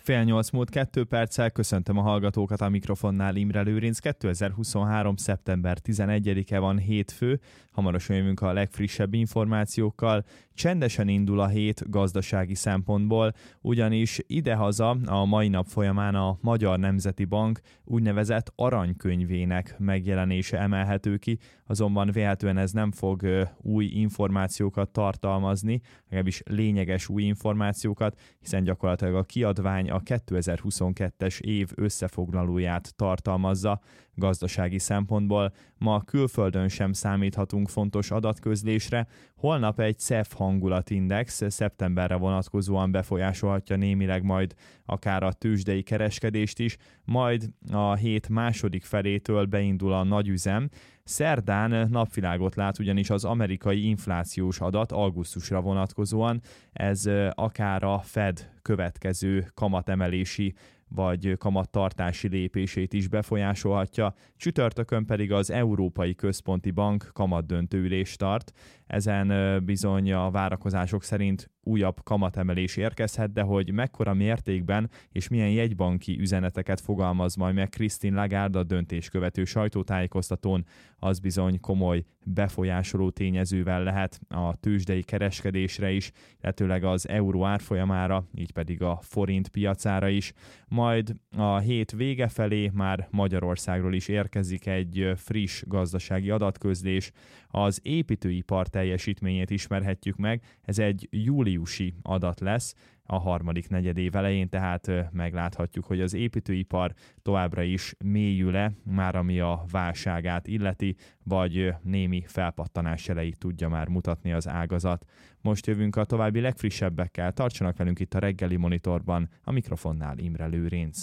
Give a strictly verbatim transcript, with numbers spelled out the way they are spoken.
Fél nyolc múlt kettő perccel, köszöntöm a hallgatókat, a mikrofonnál Imre Lőrinc. kétezer-huszonhárom. szeptember tizenegyedike van, hétfő, hamarosan jövünk a legfrissebb információkkal. Csendesen indul a hét gazdasági szempontból, ugyanis idehaza a mai nap folyamán a Magyar Nemzeti Bank úgynevezett aranykönyvének megjelenése emelhető ki, azonban vélhetően ez nem fog új információkat tartalmazni, legalábbis lényeges új információkat, hiszen gyakorlatilag a kiadvány a kétezer-huszonkettes év összefoglalóját tartalmazza gazdasági szempontból. Ma külföldön sem számíthatunk fontos adatközlésre. Holnap egy cé e ef hangulatindex szeptemberre vonatkozóan befolyásolhatja némileg majd akár a tőzsdei kereskedést is, majd a hét második felétől beindul a nagyüzem. Szerdán napvilágot lát ugyanis az amerikai inflációs adat augusztusra vonatkozóan, ez akár a Fed következő kamatemelési vagy kamattartási lépését is befolyásolhatja, csütörtökön pedig az Európai Központi Bank kamatdöntő ülést tart. Ezen bizony a várakozások szerint újabb kamatemelés érkezhet, de hogy mekkora mértékben és milyen jegybanki üzeneteket fogalmaz majd meg Christine Lagarde a döntés követő sajtótájékoztatón, az bizony komoly befolyásoló tényezővel lehet a tőzsdei kereskedésre is, illetőleg az euró árfolyamára, így pedig a forint piacára is. Majd a hét vége felé már Magyarországról is érkezik egy friss gazdasági adatközlés. Az építőipar teljesítményét ismerhetjük meg, ez egy júliusi adat lesz, a harmadik negyedév elején, tehát megláthatjuk, hogy az építőipar továbbra is mélyül-e, már ami a válságát illeti, vagy némi felpattanás jeleit tudja már mutatni az ágazat. Most jövünk a további legfrissebbekkel, tartsanak velünk itt a reggeli monitorban, a mikrofonnál Imre Lőrinc.